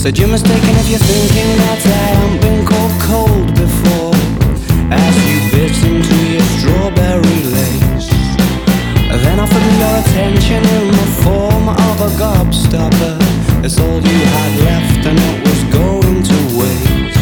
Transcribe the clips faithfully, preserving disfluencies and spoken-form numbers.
Said you're mistaken if you're thinking that I haven't been caught cold before. As you bit into your strawberry lace, then offered me your attention in the form of a gobstopper. It's all you had left and it was going to waste.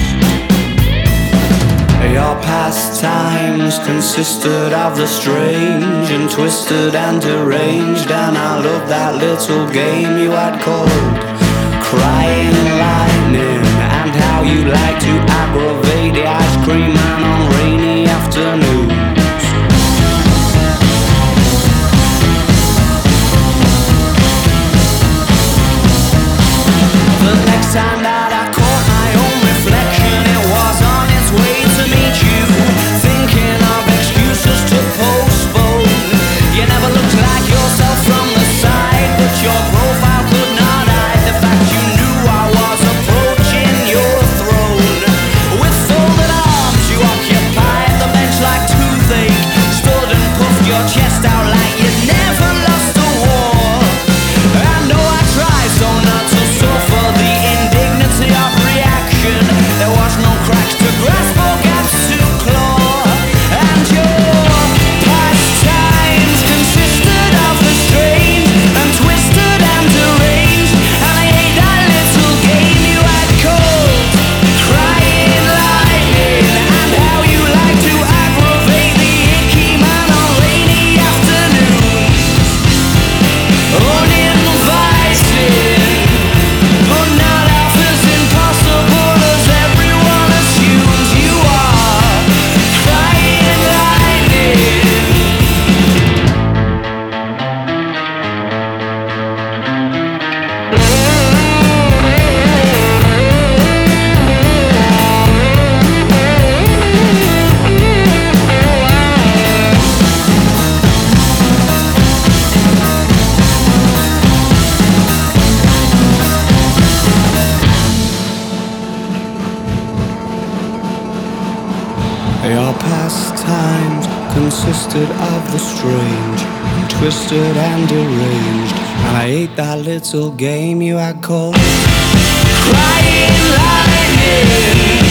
Your pastimes consisted of the strange and twisted and deranged, and I loved that little game you had called Crying Lightning, and how you like to aggravate the ice cream man on rainy afternoons. The next time that I caught my own reflection, it was on its way to meet you, thinking of excuses to postpone. You never looked like yourself from the side, but your profile could not hide the fact you knew I was approaching your throne. With folded arms you occupied the bench like toothache, stood and puffed your chest out like you'd never lost a war. I know I tried so not to suffer the indignity of reaction. There was no cracks to grasp or gaps to claw, and your pastimes consisted of the strange and twisted and deranged, and I hate that little game you had called Crying Lightning, and how you like to aggravate the icky man on rainy afternoons. Uninvited, but not half as impossible as everyone assumes you are. Crying lightning. Your pastimes consisted of the strange and twisted and deranged, and I ate that little game you had called Crying Lightning.